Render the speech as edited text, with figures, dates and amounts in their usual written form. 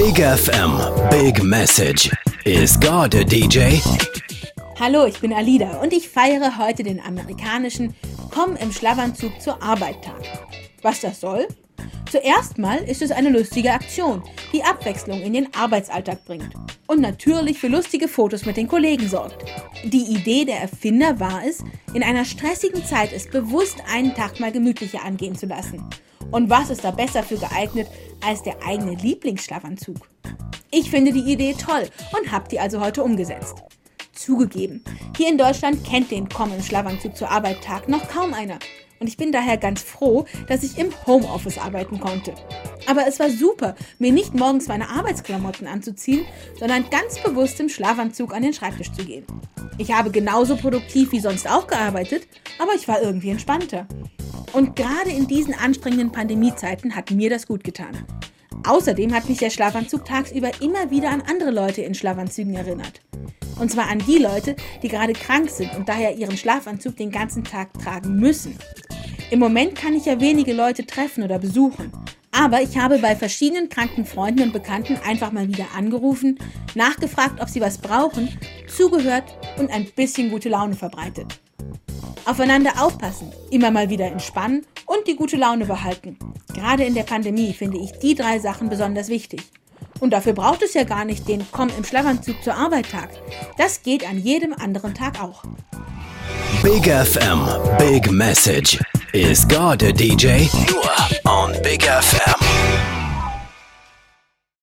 Big FM, Big Message. Is God a DJ? Hallo, ich bin Alida und ich feiere heute den amerikanischen Komm im Schlafanzug zur Arbeit-Tag. Was das soll? Zuerst mal ist es eine lustige Aktion, die Abwechslung in den Arbeitsalltag bringt und natürlich für lustige Fotos mit den Kollegen sorgt. Die Idee der Erfinder war es, in einer stressigen Zeit es bewusst einen Tag mal gemütlicher angehen zu lassen. Und was ist da besser für geeignet als der eigene Lieblingsschlafanzug? Ich finde die Idee toll und habe die also heute umgesetzt. Zugegeben, hier in Deutschland kennt den Komm im Schlafanzug zur Arbeit-Tag noch kaum einer. Und ich bin daher ganz froh, dass ich im Homeoffice arbeiten konnte. Aber es war super, mir nicht morgens meine Arbeitsklamotten anzuziehen, sondern ganz bewusst im Schlafanzug an den Schreibtisch zu gehen. Ich habe genauso produktiv wie sonst auch gearbeitet, aber ich war irgendwie entspannter. Und gerade in diesen anstrengenden Pandemiezeiten hat mir das gut getan. Außerdem hat mich der Schlafanzug tagsüber immer wieder an andere Leute in Schlafanzügen erinnert. Und zwar an die Leute, die gerade krank sind und daher ihren Schlafanzug den ganzen Tag tragen müssen. Im Moment kann ich ja wenige Leute treffen oder besuchen. Aber ich habe bei verschiedenen kranken Freunden und Bekannten einfach mal wieder angerufen, nachgefragt, ob sie was brauchen, zugehört und ein bisschen gute Laune verbreitet. Aufeinander aufpassen, immer mal wieder entspannen und die gute Laune behalten. Gerade in der Pandemie finde ich die 3 Sachen besonders wichtig. Und dafür braucht es ja gar nicht den Komm im Schlafanzug zur Arbeit-Tag. Das geht an jedem anderen Tag auch. Big FM, Big Message. Is God a DJ? Nur on Big FM.